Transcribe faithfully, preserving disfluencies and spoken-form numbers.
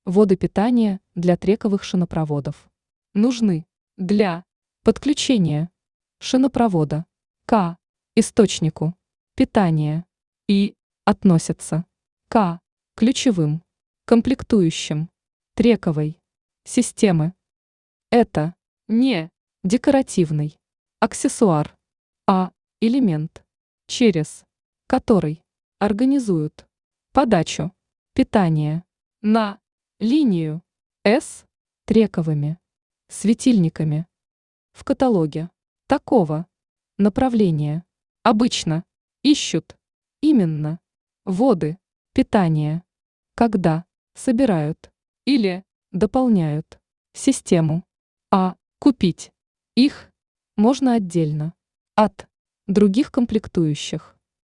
Воды питания для трековых шинопроводов нужны для подключения шинопровода к источнику питания и относятся к ключевым комплектующим трековой системы. Это не декоративный аксессуар, а элемент, через который организуют подачу питания на линию с трековыми светильниками. В каталоге такого направления обычно ищут именно воды питания, когда собирают или дополняют систему, а купить их можно отдельно от других комплектующих.